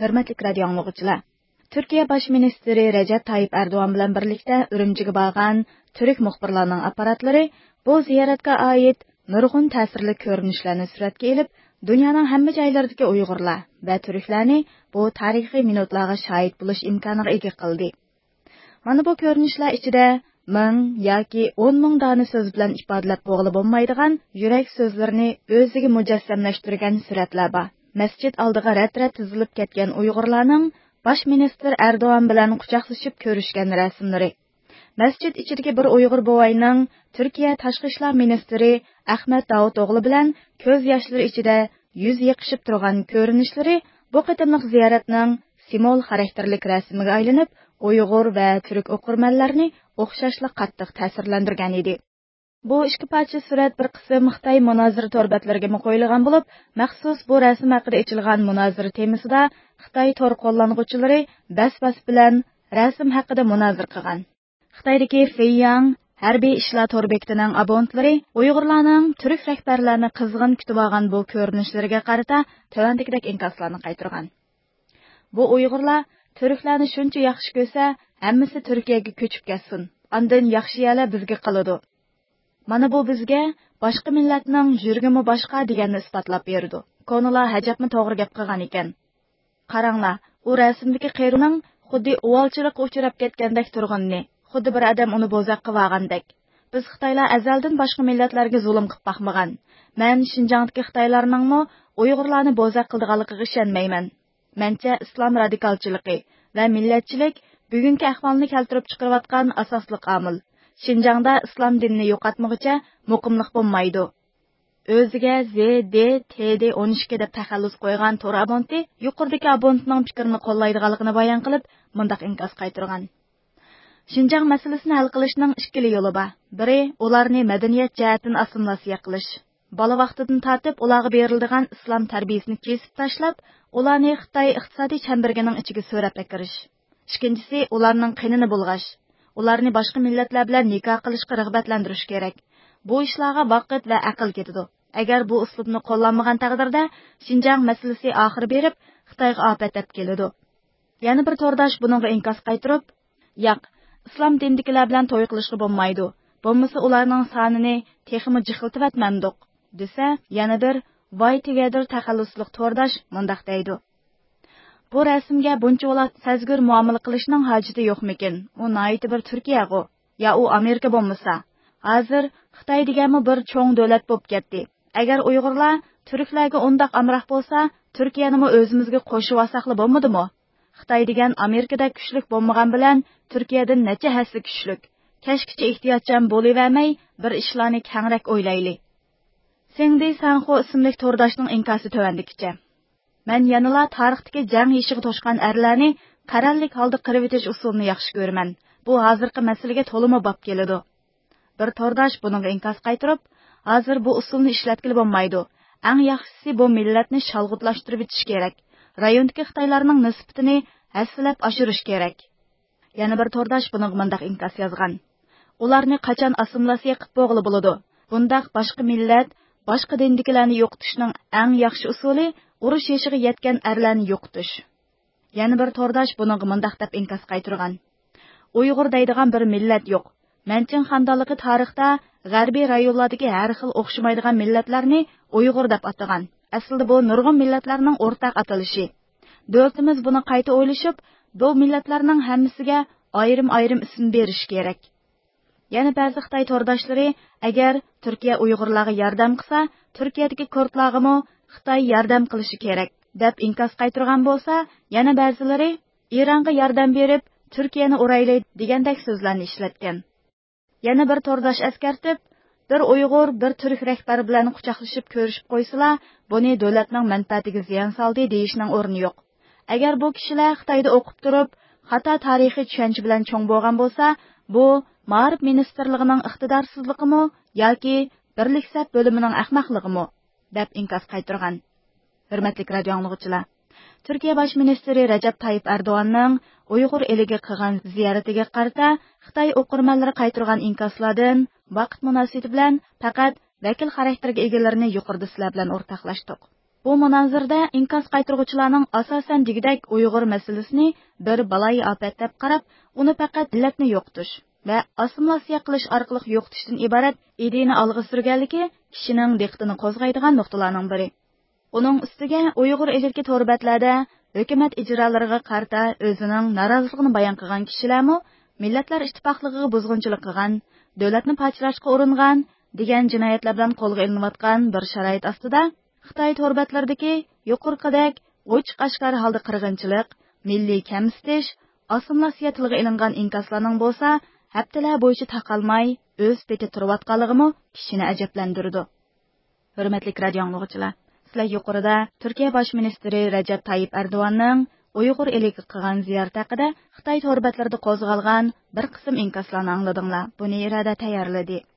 Hörmətli radio dinləyicilər. Türkiyə Baş Ministri Recep Tayyip Erdoğan bilan birlikdə Ürümchiga barğan Türk muxbirlarning apparatları bu ziyoratga oid nurg'un ta'sirli ko'rinishlarni suratga elib, dunyoning hamma joylaridagi Uyg'urlar va turklarni bu tarixiy minutlarga shohid bo'lish imkoniga ega qildi. Mana bu ko'rinishlar ichida ming yoki 10 ming dona so'z bilan ifodalab bo'g'ilib bo'lmaydigan yurak so'zlarini o'ziga mujassamlashtirgan suratlar bor. Masjid oldiga rat-rat tizilib ketgan Uyg'urlarning Baş minister Erdoğan bilan quchoqlashib ko'rishgan rasmlari. Masjid ichidagi bir Uyg'ur bovayning Turkiya tashqi ishlar ministri Ahmet Davutoğlu bilan ko'z yoshlari ichida yuz yiqishib turgan ko'rinishlari bu qatimliq ziyoratning simvol xarakterlik rasmiga aylanib, Uyg'ur va turk o'qirmanlarni o'xshashli qattiq ta'sirlantirgan edi. Bu ikki parcha surat bir qism Xitoy munozara torbatlariga qo'yilgan bo'lib, maxsus bu rasm haqida ochilgan munozara temasida Xitoy tor qo'llanuvchilari bas-bas bilan rasm haqida munozara qilgan. Xitoydagi Feiyang harbiy ishlar tor bekatining abonentlari Uyg'urlarning turk rahbarlarini qizg'in kutib olgan bu ko'rinishlariga qarata tavandikdek inkoslarni qaytargan. Bu Uyg'urlar turklarni shuncha yaxshi ko'rsa, hammasi Turkiyaga ko'chib ketsin. Ondan yaxshi yerlar bizga qoladi. Mana bu bizga boshqa millatning yurgimi boshqa deganni isbotlab berdi. Ko'nlar hajabni to'g'ri gap qilgan ekan. Qaranglar, u rasmdagi qeyrining xuddi uvolchilikqa uchrab ketgandek turganini, xuddi bir odam uni bo'zaq qilib olgandek. Biz Xitoylar azaldan boshqa millatlarga zulm qilib boqmagan. Men Xinjiangdagi Xitoylarningmi Uyg'urlarni bo'zaq qildiganligiga ishonmayman. Mencha islom radikalchiligi va millatchilik bugungi ahvolni keltirib chiqarayotgan asosli omil. Xinjiangda islom dinini yo'qotmoqcha muqimlik bo'lmaydi. O'ziga ZDTD12 deb taxallus qo'ygan to'r abonenti yuqoridagi abonentning fikrini qo'llaydiganligini bayon qilib, mundaq inkos qaytargan. Xinjiang masalasini hal qilishning ikkili yo'li bor. Biri ularni madaniyat jihatdan assimilyatsiya qilish. Bola vaqtidan tortib ularga beriladigan islom tarbiyasini kesib tashlab, ularni Xitoy iqtisodiy chambargining ichiga so'rab kirish. Ikkinchisi ularning qinini bulg'ash. Ularni boshqa millatlar bilan nikoh qilishga rag'batlantirish kerak. Bu ishlarga vaqt va aql ketadi. Agar bu uslubni qo'llanmagan taqdirda Xinjiang masalasi oxir berib, Xitoyga ofat olib keladi. Yana bir to'rdosh buningga inkos qaytarib, "Yo'q, islom dindikilar bilan to'y qilishga bo'lmaydi. Bo'lmasa ularning sonini texmi jixiltib atmandiq" desa, yana bir "Why Together" taxallusliq to'rdosh mundaq deydi. Bu rasmga buncha sazgur muomala qilishning hojati yo'qmikin? U noiti bir Turkiya-ku, yo u Amerika bo'lmasa. Hozir Xitoy deganmi bir cho'ng davlat bo'lib ketdi. Agar Uyg'urlar turklarga undaq amroq bo'lsa, Turkiyani o'zimizga qo'shib olsaqli bo'lmadimi? Xitoy degan Amerikada kuchlik bo'lmagan bilan Turkiyadan necha hassa kuchlik. Kashkicha ehtiyotchan bo'lavermay, bir ishlarni kengroq o'ylayli. Sengdi Sanxo ismli to'rdoshning inkosi tovandikicha. Men yanala tarixdagi jang yeshiga to'shgan erlarni qarallik holda qirib etish usulini yaxshi ko'raman. Bu hozirgi masalaga to'limi bob keladi. Bir to'rdosh buning inkos qaytarib, hozir bu usulni ishlatgili bo'lmaydi. Eng yaxshisi bu millatni shalg'utlashtirib etish kerak. Rayondagi Xitoylarning nisbatini hasilab oshirish kerak. Yana bir to'rdosh buning mundaq inkos yozgan. Ularni qachon assimilyatsiya qilib bo'g'ili bo'ladi? Bundaq boshqa millat, boshqa dindikilarni yo'qotishning eng yaxshi usuli urush yeshiga yetgan erlarni yo'qotish. Yana bir to'rdosh buning mundaq deb inkos qaytargan. Uyg'ur deydigan bir millat yo'q. Manching xandonligi tarixda g'arbiy rayonlardagi har xil o'xshamaydigan millatlarni Uyg'ur deb atagan. Aslida bu nurg'un millatlarning o'rtaq atalishi. Davlatimiz buni qayta o'ylashib, bu millatlarning hammasiga ayrim-ayrim ism berish kerak. Yana ba'zi Xitoy to'rdoshlari agar Turkiya Uyg'urlarga yordam qilsa, Turkiyadagi kurdlarga Xitoy yordam qilishi kerak deb inkos qaytargan bo'lsa, yana ba'zilari Eronga yordam berib, Turkiyani urayli degandek so'zlarni ishlatgan. Yana bir to'rdosh askartib, bir Uyg'ur, bir turk rahbari bilan quchoqlashib ko'rishib qo'ysalar, buni davlatning manfaatiga ziyon soldi deyishning o'rni yo'q. Agar bu kishilar Xitoyda o'qib turib, xato tarixiy tushuncha bilan cho'ng bo'lgan bo'lsa, bu Ma'rif ministrligining iqtidorsizligimi yoki birlik saf bo'limining ahmoqligimi deb inkos qaytargan. Hurmatli radio dinləyicilər, Türkiyə Baş Ministri Recep Tayyip Erdoğan'ның Uyghur eliga qilgan ziyaratiga qarata Xitoy o'qirmanlari qaytargan inkoslardan vaqt munosabati bilan faqat vakil xarakterga egalarini yuqorida sizlar bilan o'rtoqlashdik. Bu munozirda inkas qaytarg'uvchilarning asosan degidek Uyg'ur masalasini bir balay afat deb qarab, uni faqat millatni yo'qotish va assimilyatsiya qilish orqali yo'qotishdan iborat ideyani olg'a surganligi kishining diqqatini qo'zg'aydigan nuqtalarning biri. Uning ustiga Uyg'ur ilki torbatlarda hukumat ijrolariga qarta o'zining noroziligini bayon qilgan kishilarmi millatlar ittifoqligiga buzg'unchilik qilgan, davlatni parchalashga uringan degan jinoyatlar bilan qo'lga ilinayotgan bir sharoit ostida Xitoy torbatlaridagi yuqorqidek ochiq-oshkor holda qirg'inchilik, milliy kamsitish, assimilyatsiya tilga ilingan inkaslarning bo'lsa, haftalar bo'yicha taqalmay o'z beti turayotganligimi kishini ajablantirdi. Hurmatli radio anglag'uchilar, sizlar yuqorida Turkiya bosh ministri Recep Tayyip Erdo'g'anning Uyg'ur eliga qilgan ziyorati haqida Xitoy torbatlarida qo'zg'algan bir qism inkaslarni angladinglar. Buni irada tayyorladi.